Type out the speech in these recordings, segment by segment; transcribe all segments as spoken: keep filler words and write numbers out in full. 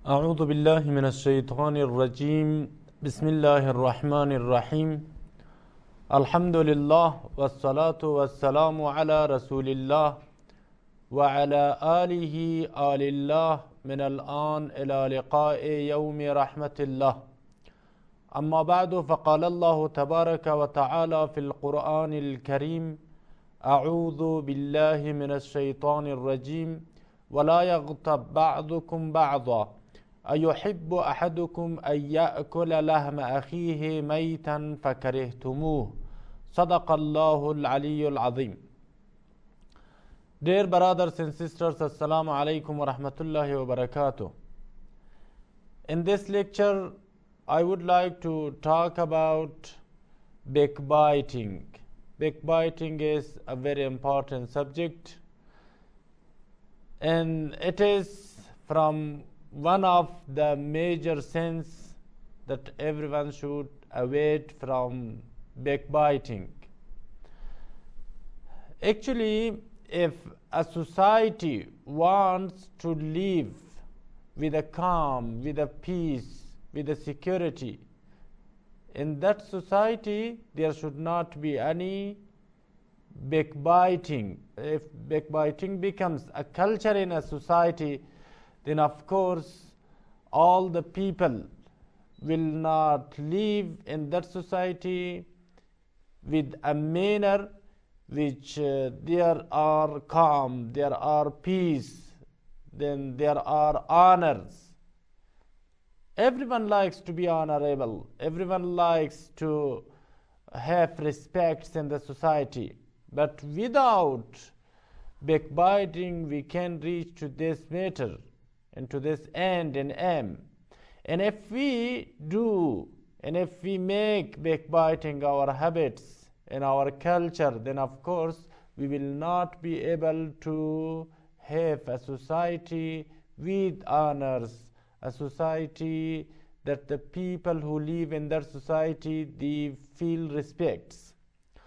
أعوذ بالله من الشيطان الرجيم بسم الله الرحمن الرحيم الحمد لله والصلاة والسلام على رسول الله وعلى آله آل الله من الآن إلى لقاء يوم رحمة الله. أما بعد، فقال الله تبارك وتعالى في القرآن الكريم: أعوذ بالله من الشيطان الرجيم ولا يغتب بعضكم بعضا أيحب أحدكم أن يأكل لحم أخيه ميتا فكرهتموه صدق الله العلي العظيم. Dear brothers and sisters, Assalamu alaikum wa rahmatullahi wa barakatuh. In this lecture, I would like to talk about backbiting. Backbiting is a very important subject, and it is from one of the major sins that everyone should avoid from backbiting. Actually, if a society wants to live with a calm, with a peace, with a security, in that society there should not be any backbiting. If backbiting becomes a culture in a society, then of course all the people will not live in that society with a manner which uh, there are calm, there are peace, then there are honors. Everyone likes to be honorable, everyone likes to have respects in the society, but without backbiting we can reach to this matter and to this end and aim. And if we do, and if we make backbiting our habits in our culture, then of course we will not be able to have a society with honors, a society that the people who live in that society, they feel respects.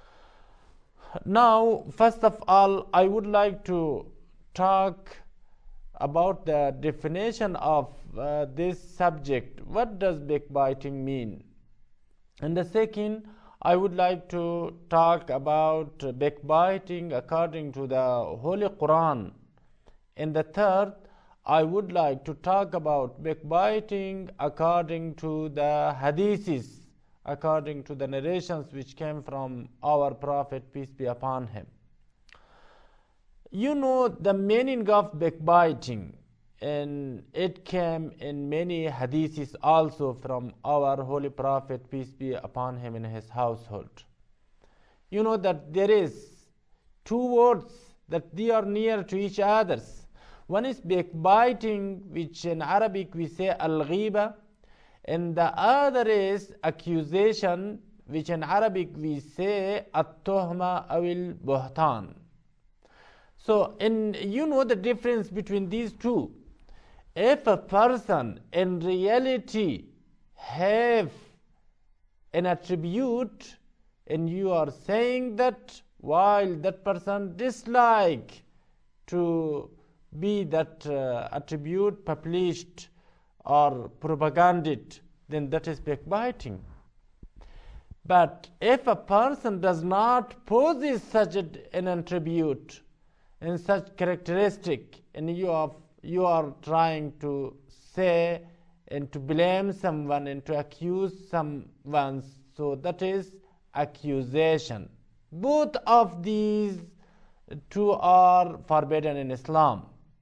Now, first of all, I would like to talk about the definition of uh, this subject. What does backbiting mean? And the second, I would like to talk about backbiting according to the Holy Quran. And the third, I would like to talk about backbiting according to the hadiths, according to the narrations which came from our Prophet, peace be upon him. You know the meaning of backbiting, and it came in many hadiths also from our Holy Prophet, peace be upon him, in his household. You know that there is two words that they are near to each other. One is backbiting, which in Arabic we say al-ghiba, and the other is accusation, which in Arabic we say at-tuhma awil buhtan. So, in, you know the difference between these two. If a person in reality have an attribute, and you are saying that while that person dislike to be that uh, attribute published or propaganded, then that is backbiting. But if a person does not possess such a, an attribute and such characteristic, and you are, you are trying to say and to blame someone and to accuse someone, so that is accusation. Both of these two are forbidden in Islam.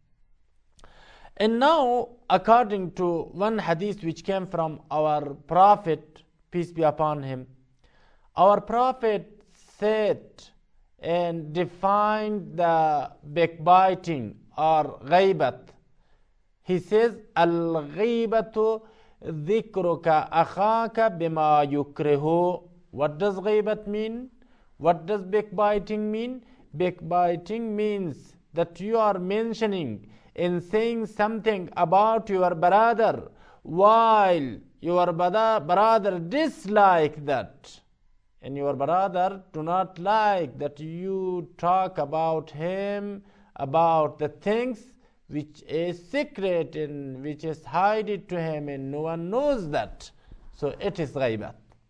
And now, according to one hadith which came from our Prophet, peace be upon him, our Prophet said and defined the backbiting or ghaibat. He says, al-ghaibatu dhikruka akhaka bima yukrihu. What does ghaibat mean? What does backbiting mean? Backbiting means that you are mentioning and saying something about your brother while your brother dislike that, and your brother do not like that you talk about him, about the things which is secret and which is hidden to him and no one knows that. So it is ghaibat.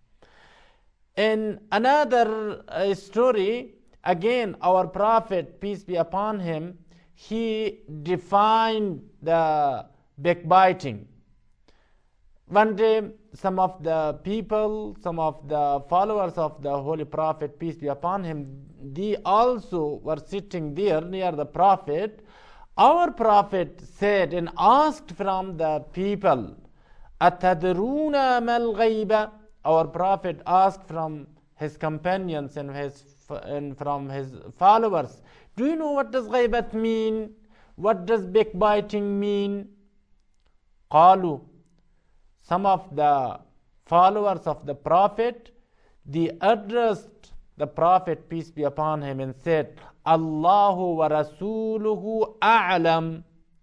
In another uh, story, again our Prophet, peace be upon him, he defined the backbiting. One day, some of the people, some of the followers of the Holy Prophet, peace be upon him, they also were sitting there near the Prophet. Our Prophet said and asked from the people, أَتَدْرُونَ مَا الْغَيْبَ? Our Prophet asked from his companions and, his, and from his followers, do you know what does ghaibat mean? What does backbiting mean? قالوا, some of the followers of the Prophet, they addressed the Prophet, peace be upon him, and said, Allahu wa rasuluhu a'lam.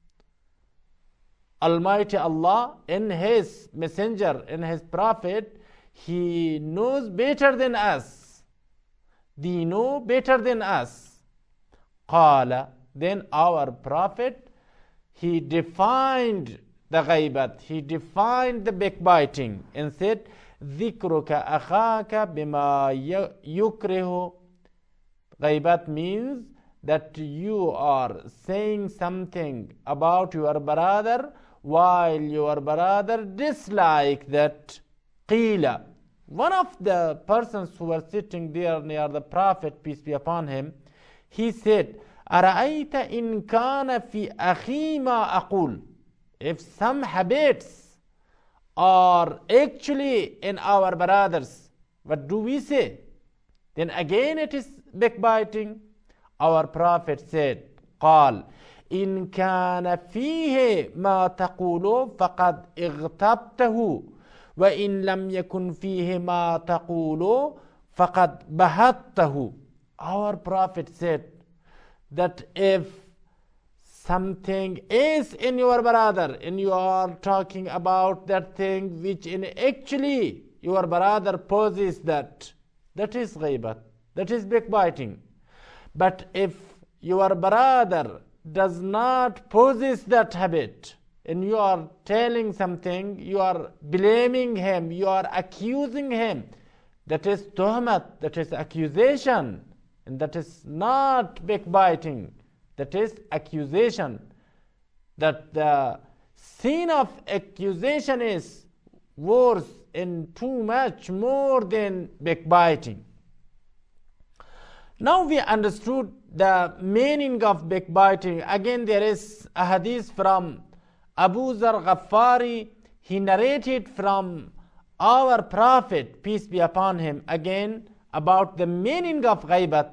Almighty Allah in his messenger, in his Prophet, he knows better than us. They know better than us. Qala, then our Prophet, he defined the ghaibat, he defined the backbiting and said, ذِكْرُكَ أَخَاكَ بِمَا يُكْرِهُ. Ghaibat means that you are saying something about your brother while your brother dislike that. Qila, one of the persons who were sitting there near the Prophet, peace be upon him, he said, أَرَأَيْتَ إِنْ كَانَ فِي أَخِي مَا أَقُولُ. If some habits are actually in our brothers, what do we say? Then again it is backbiting. Our Prophet said, قال إن كان فيه ما تقول فقد اغتبته وإن لم يكن فيه ما تقول فقد بهته. Our Prophet said that if something is in your brother and you are talking about that thing which in actually your brother possesses that, that is ghaibat, that is backbiting. But if your brother does not possess that habit and you are telling something, you are blaming him, you are accusing him, that is tuhmat, that is accusation, and that is not backbiting, that is accusation. That the sin of accusation is worse and too much more than backbiting. Now we understood the meaning of backbiting. Again, there is a hadith from Abu Zar Ghaffari. He narrated from our Prophet, peace be upon him, again about the meaning of ghaibat.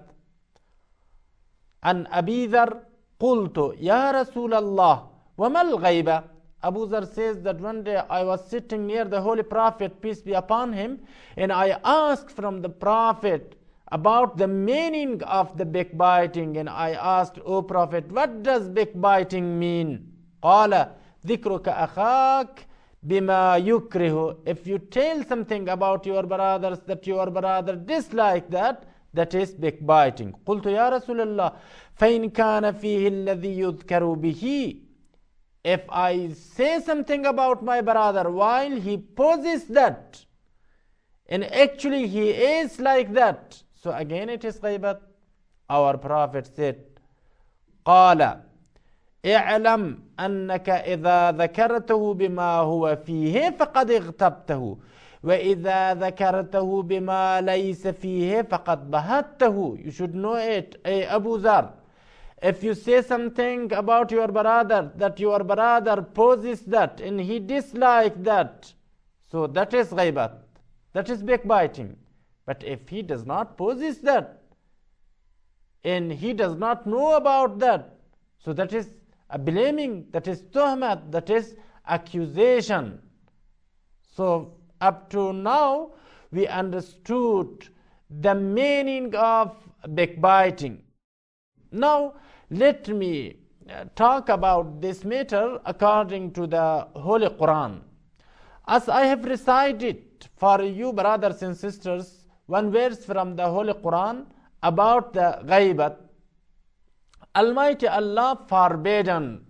And Abi Dhar, قلت يا رسول الله وما الغيبة. Abu Dhar says that one day I was sitting near the Holy Prophet, peace be upon him, and I asked from the Prophet about the meaning of the backbiting, and I asked, O Prophet, what does backbiting mean? قال ذكرك أخاك بما يكره. If you tell something about your brothers that your brother dislike that, that is backbiting. قلت يا رسول الله فإن كان فيه الذي يذكر به. If I say something about my brother while he possesses that, and actually he is like that, so again it is ghaibat. Our Prophet said, قال اعلم أنك إذا ذكرته بما هو فيه فقد اغتبته وإذا ذكرته بما ليس فيه فقد بهته. You should know it, hey, Abu Zar. If you say something about your brother that your brother possesses that and he dislikes that, so that is ghaibat, that is backbiting. But if he does not possess that and he does not know about that, so that is a blaming, that is tuhmat, that is accusation. So up to now we understood the meaning of backbiting. Now let me talk about this matter according to the Holy Quran. As I have recited for you, brothers and sisters, one verse from the Holy Quran about the ghaibat. Almighty Allah forbidden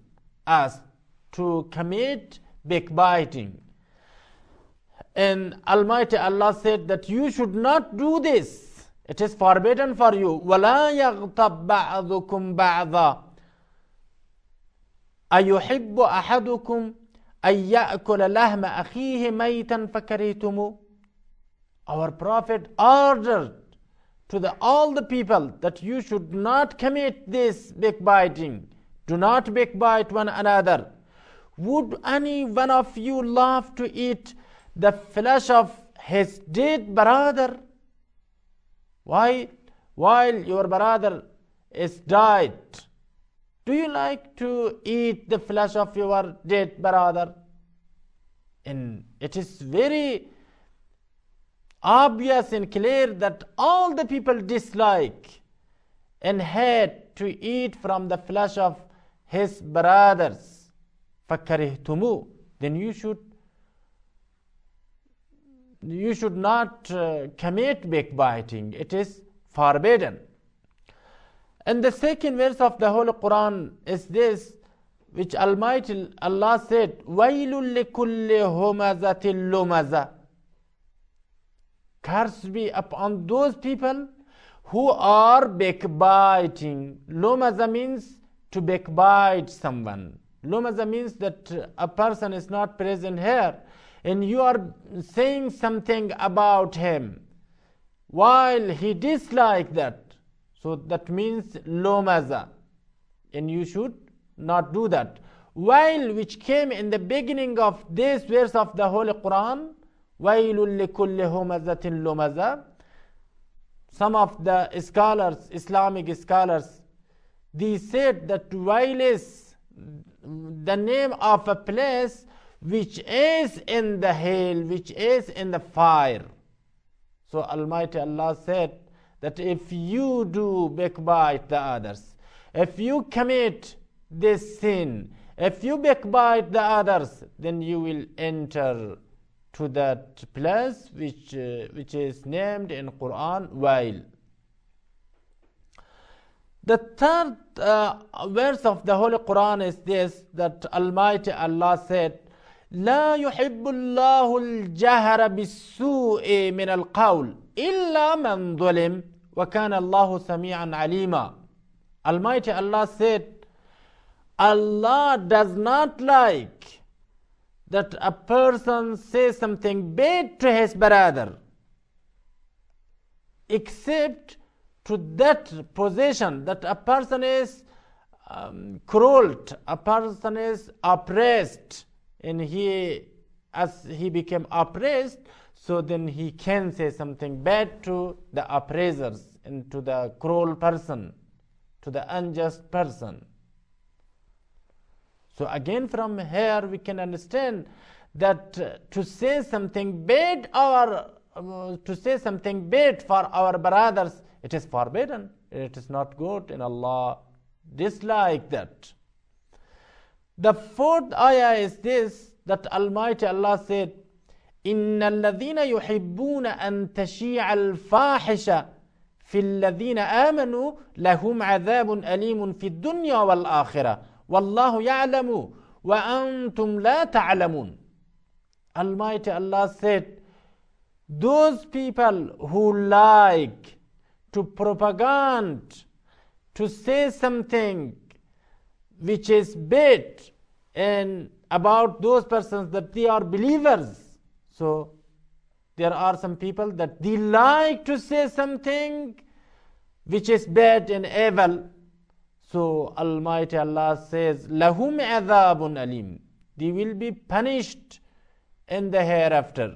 us to commit backbiting. And Almighty Allah said that you should not do this. It is forbidden for you. وَلَا يَغْتَبْ بَعْضُكُمْ بَعْضًا أَيُحِبُّ أَحَدُكُمْ أَن يَأْكُلَ لَحْمَ أَخِيهِ مَيْتًا فَكَرِهْتُمُوهُ. Our Prophet ordered to the, all the people that you should not commit this backbiting. Do not backbite one another. Would any one of you love to eat the flesh of his dead brother? Why? While your brother is died, do you like to eat the flesh of your dead brother? And it is very obvious and clear that all the people dislike and hate to eat from the flesh of his brothers. فَكَرِهْتُمُوهُ. Then you should you should not uh, commit backbiting. It is forbidden. And the second verse of the Holy Quran is this, which Almighty Allah said, وَيْلٌ لِكُلِّ هُمَزَةٍ لُمَزَةٍ. Curse be upon those people who are backbiting. Lumaza means to backbite someone. Lumaza means that a person is not present here and you are saying something about him while he dislikes that. So that means lumaza, and you should not do that. While which came in the beginning of this verse of the Holy Quran, وَيْلٌ لِكُلِّ هُمَزَةٍ لُمَزَةٍ. Some of the scholars, Islamic scholars, they said that while is the name of a place which is in the hell, which is in the fire. So Almighty Allah said that if you do backbite the others, if you commit this sin, if you backbite the others, then you will enter to that place which uh, which is named in Quran Wail. The third uh, verse of the Holy Quran is this, that Almighty Allah said, لا يحب الله الجهر بالسوء من القول إلا من ظلم وكان الله سميعا عليما. Almighty Allah said, Allah does not like that a person says something bad to his brother, except to that position that a person is um, cruelled, a person is oppressed, and he, as he became oppressed, so then he can say something bad to the oppressors and to the cruel person, to the unjust person. So again from here we can understand that uh, to say something bad or uh, to say something bad for our brothers, it is forbidden. It is not good, and Allah dislike that. The fourth ayah is this, that Almighty Allah said, إِنَّ الَّذِينَ يُحِبُّونَ أَن تَشِيعَ الْفَاحِشَةَ فِي الَّذِينَ آمَنُوا لَهُمْ عَذَابٌ أَلِيمٌ فِي الدُّنْيَا وَالْآخِرَةِ وَاللَّهُ يَعْلَمُ وَأَنْتُمْ لَا تَعْلَمُونَ. Almighty Allah said, those people who like to propagate, to say something which is bad and about those persons that they are believers. So there are some people that they like to say something which is bad and evil. So Almighty Allah says, lahum adhabun alim. They will be punished in the hereafter.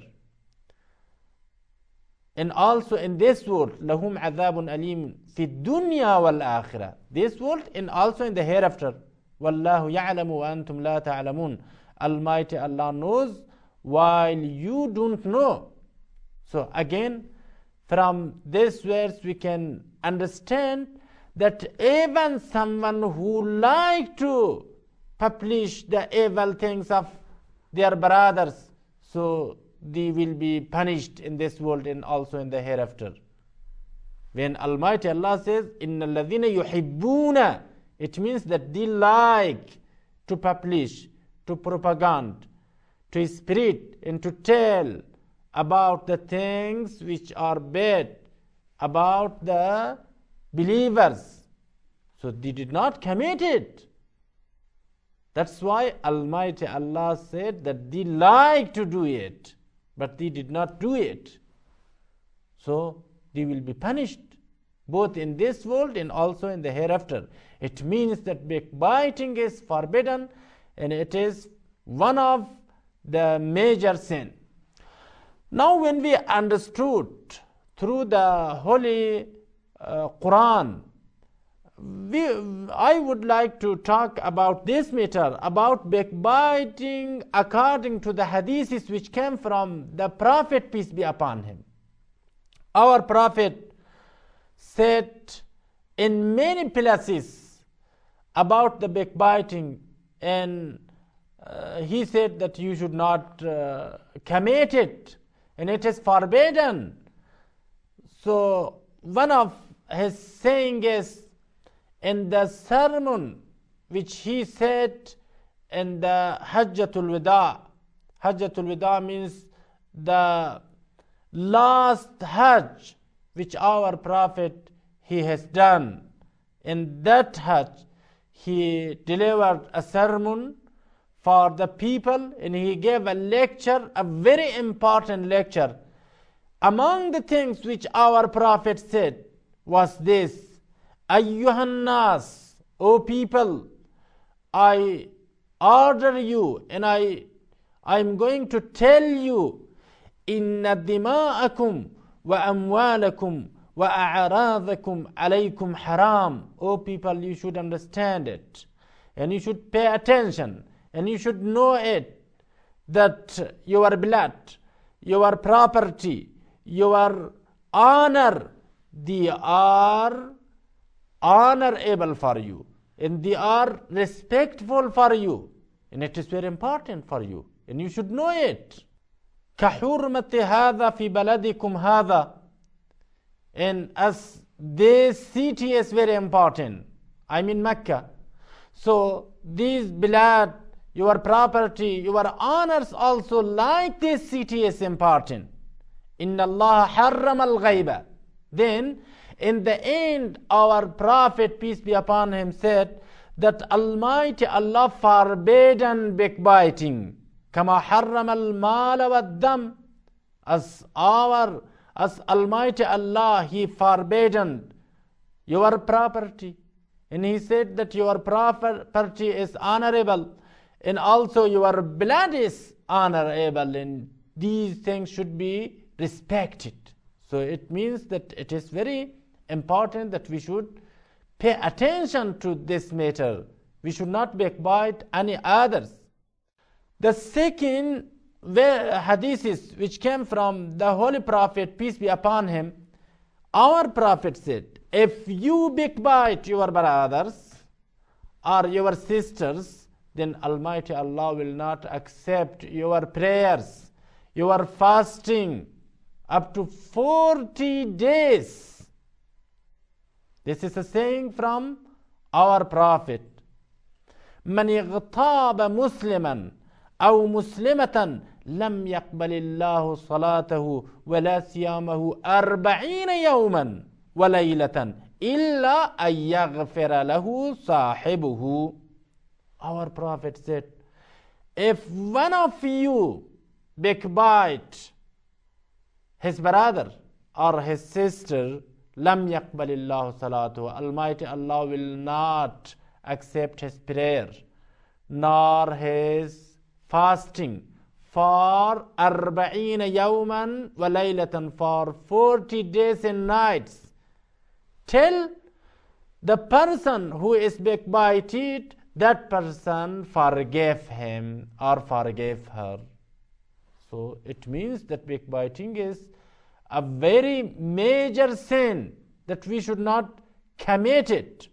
And also in this world, lahum adhabun alim fi dunya wal akhirah. This world and also in the hereafter. Wallahu ya'lamu wa antum la ta'lamun. Almighty Allah knows while you don't know. So again, from this verse we can understand that even someone who like to publish the evil things of their brothers, so they will be punished in this world and also in the hereafter. When Almighty Allah says, إِنَّ الَّذِينَ يُحِبُّونَ, it means that they like to publish, to propaganda, to spread and to tell about the things which are bad about the believers. So they did not commit it. That's why Almighty Allah said that they like to do it, but they did not do it. So they will be punished both in this world and also in the hereafter. It means that backbiting is forbidden, and it is one of the major sin. Now when we understood through the Holy uh, Quran, we, I would like to talk about this matter, about backbiting according to the hadiths which came from the Prophet, peace be upon him. Our Prophet said in many places about the backbiting, and uh, he said that you should not uh, commit it, and it is forbidden. So one of his saying is, in the sermon which he said in the Hajjatul Wada. Hajjatul Wada means the last Hajj which our Prophet he has done. In that Hajj he delivered a sermon for the people, and he gave a lecture, a very important lecture. Among the things which our Prophet said was this: Ayyuhan nas, O people, I order you, and I I am going to tell you, inna dima'akum wa amwalakum wa a'radakum alaykum haram. O people, you should understand it, and you should pay attention, and you should know it, that your blood, your property, your honor, they are honorable for you, and they are respectful for you, and it is very important for you, and you should know it. كَحُرْمَةِ هَذَا فِي بَلَدِكُمْ هَذَا. And as this city is very important, I mean Mecca, so these blood, your property, your honors also like this city is important. إِنَّ اللَّهَ حَرَّمَ الْغَيْبَ. Then in the end, our Prophet, peace be upon him, said that Almighty Allah forbidden backbiting. كَمَا حَرَّمَ الْمَالَ وَالدَّمَ. As our, as Almighty Allah, He forbidden your property. And He said that your property is honorable, and also your blood is honorable, and these things should be respected. So it means that it is very important that we should pay attention to this matter. We should not backbite any others. The second hadiths which came from the Holy Prophet, peace be upon him, our Prophet said, if you backbite your brothers or your sisters, then Almighty Allah will not accept your prayers, your fasting up to forty days. This is a saying from our Prophet. من اغتاب مسلما أو مسلمة لم يقبل الله صلاته ولا صيامه أربعين يوما وليلة إلا أن يغفر له صاحبه. Our Prophet said, if one of you backbite his brother or his sister, lam yaqbalillahu salatu, Almighty Allah will not accept his prayer nor his fasting for arba'ina yawman wa laylatan, for forty days and nights, till the person who is backbited, that person forgave him or forgave her. So it means that backbiting is a very major sin that we should not commit it.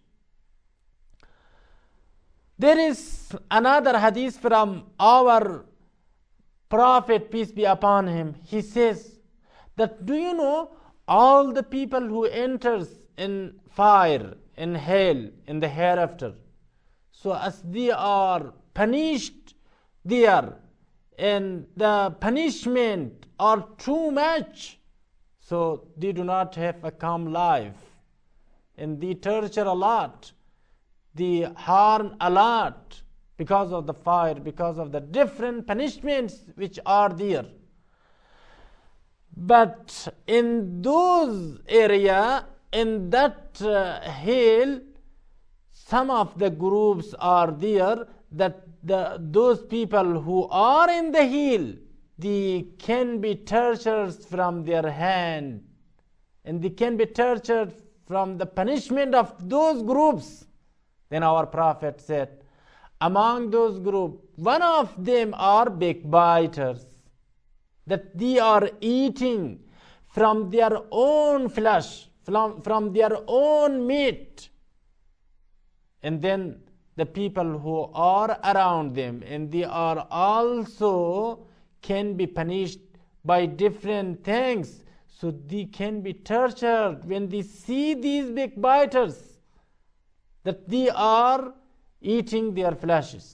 There is another hadith from our Prophet, peace be upon him. He says that, do you know all the people who enters in fire, in hell, in the hereafter, so as they are punished there, and the punishment are too much, so they do not have a calm life, and they torture a lot, they harm a lot because of the fire, because of the different punishments which are there. But in those area, in that uh, hill, some of the groups are there that the, those people who are in the hill, they can be tortured from their hand, and they can be tortured from the punishment of those groups. Then our Prophet said, among those groups, one of them are backbiters, that they are eating from their own flesh, from, from their own meat. And then the people who are around them, and they are also can be punished by different things. So they can be tortured when they see these backbiters, that they are eating their fleshes.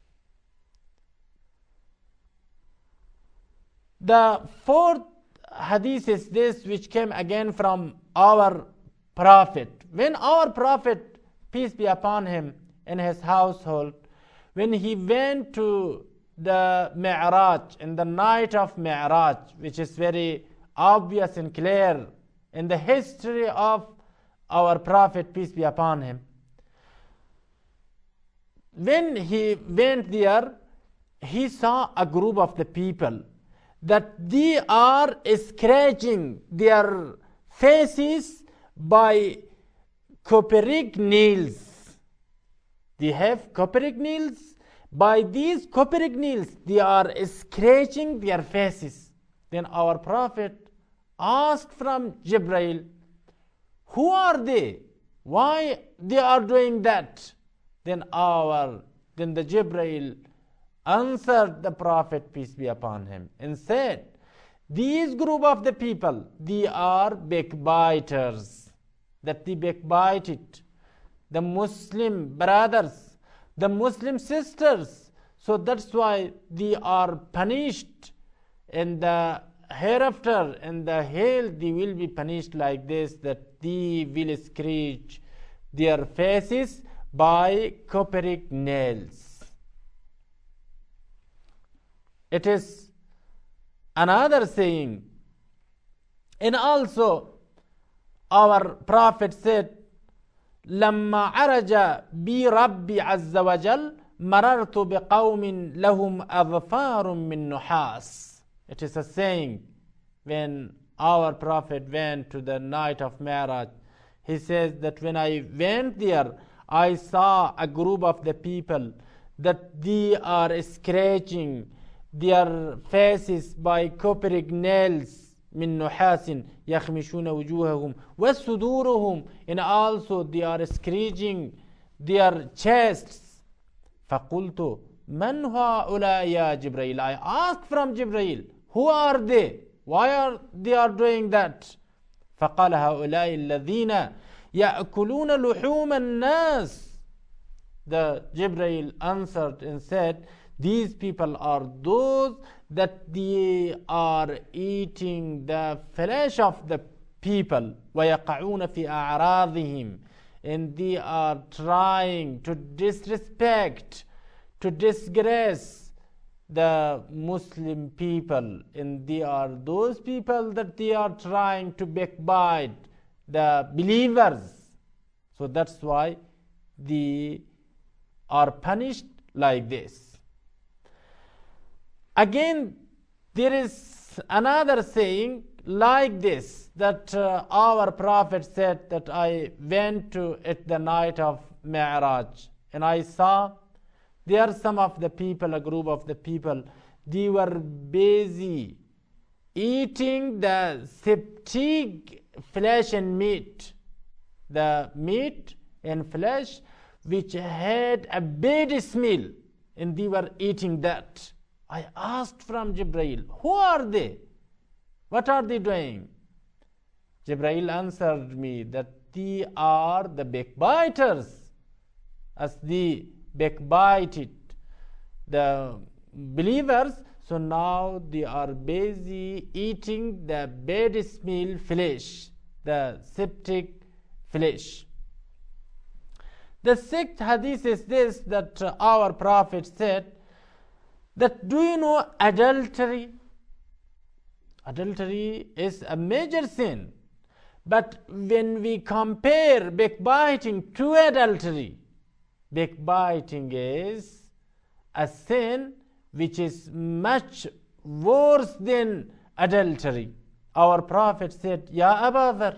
The fourth hadith is this, which came again from our Prophet. When our Prophet, peace be upon him, in his household, when he went to the Mi'raj, in the night of Mi'raj, which is very obvious and clear in the history of our Prophet, peace be upon him. When he went there, he saw a group of the people that they are scratching their faces by coperic nails. They have coperic nails. By these coperic nails, they are scratching their faces. Then our Prophet asked from Jibreel, who are they? Why they are doing that? Then our, then the Jibreel answered the Prophet, peace be upon him, and said, these group of the people, they are backbiters, that they backbite it, the Muslim brothers, the Muslim sisters. So that's why they are punished in the hereafter, in the hell they will be punished like this, that they will scratch their faces by coperic nails. It is another saying. And also our Prophet said, لما عرج بي ربي عز وجل مررت بقوم لهم أظفار من نحاس. It is a saying. When our Prophet went to the night of Mi'raj, he says that when I went there, I saw a group of the people that they are scratching their faces by coperic nails من نحاس يخمشون وجوههم وصدورهم, and also they are scratching their chests. فقلت من هؤلاء يا جبريل? I asked from Jibreel, who are they? Why are they are doing that? فقال هؤلاء الذين يأكلون لحوم الناس. The Jibreel answered and said, these people are those that they are eating the flesh of the people, وَيَقَعُونَ فِي أَعْرَاضِهِمْ, and they are trying to disrespect, to disgrace the Muslim people, and they are those people that they are trying to backbite the believers. So that's why they are punished like this. Again, there is another saying like this, that uh, our Prophet said that I went to at the night of Mi'raj, and I saw there are some of the people, a group of the people, they were busy eating the septic flesh and meat, the meat and flesh which had a bad smell, and they were eating that. I asked from Jibreel, who are they? What are they doing? Jibreel answered me that they are the backbiters, as they backbite it. the believers. So now they are busy eating the bad smell flesh, the septic flesh. The sixth hadith is this, that uh, our Prophet said that, do you know adultery? Adultery is a major sin. But when we compare backbiting to adultery, backbiting is a sin which is much worse than adultery. Our Prophet said, Ya Aba Dharr,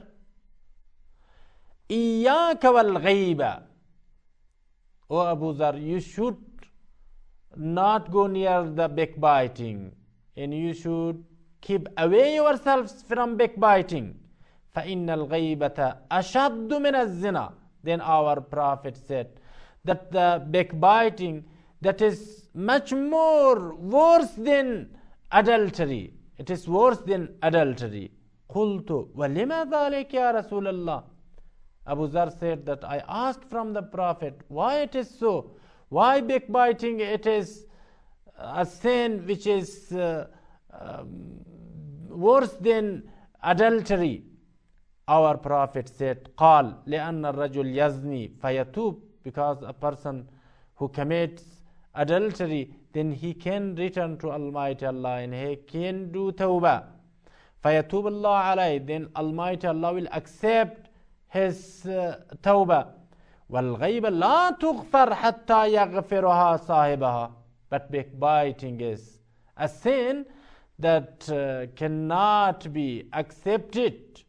Iyaka wal ghaiba. O Abu Dharr, you should not go near the backbiting, and you should keep away yourselves from backbiting. فَإِنَّ الْغَيْبَةَ أَشَدُّ مِنَ الزِّنَا. Then our Prophet said that the backbiting, that is much more worse than adultery. It is worse than adultery. قُلْتُ وَلِمَا ذَلِكَ يَا رَسُولَ اللَّهِ. Abu Dharr said that I asked from the Prophet, why it is so? Why backbiting? It is a sin which is uh, um, worse than adultery. Our Prophet said, قال لأن الرجل يزني فيتوب, because a person who commits adultery, then he can return to Almighty Allah and he can do tawbah. فيتوب الله عليه, then Almighty Allah will accept his uh, tawbah. والغيبة لا تغفر حتى يغفرها صاحبها. But backbiting is a sin that uh, cannot be accepted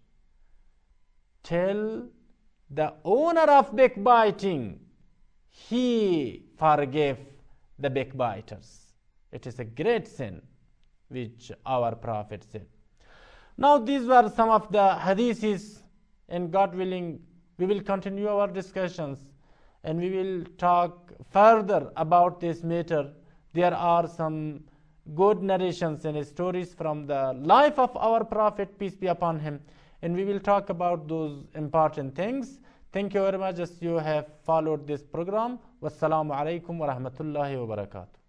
till the owner of backbiting, he forgave the backbiters. It is a great sin which our Prophet said. Now these were some of the hadiths, and God willing we will continue our discussions and we will talk further about this matter. There are some good narrations and stories from the life of our Prophet, peace be upon him, and we will talk about those important things. Thank you very much as you have followed this program. Wassalamu alaikum wa rahmatullahi wa barakatuh.